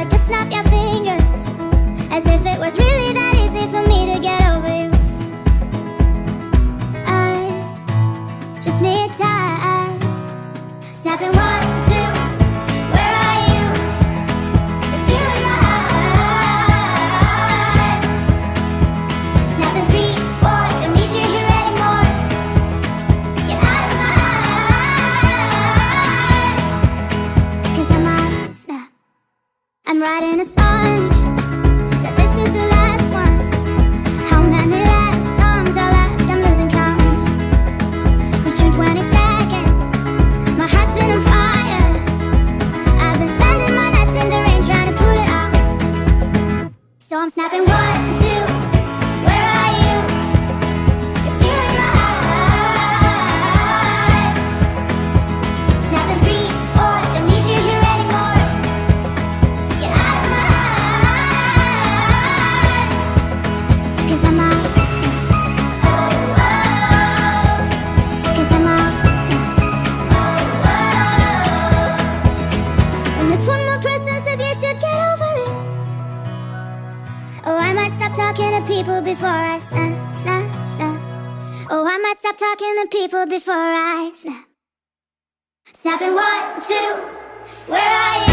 like just snap your fingers, as if it was really that easy for me to get over you. I just need time. Snapping 1, 2, where are you? You're stealing my heart. Snapping 3, 4, don't need you here anymore. Get out of my heart. 'Cause I might snap. I'm writing a song, so this is the last one. How many last songs are left? I'm losing count. Since June 22nd, my heart's been on fire. I've been spending my nights in the rain trying to put it out. So I'm snapping 1, 2, where are you? You're stealing my heart. Snapping 3, 4, don't need you here anymore. Get out of my heart. 'Cause I'm out, snap. Oh, oh. 'Cause I'm out, snap. Oh, oh. And if one more person says you should get over it, oh, I might stop talking to people before I snap, snap, snap. Oh, I might stop talking to people before I snap. Snapping 1, 2, where are you?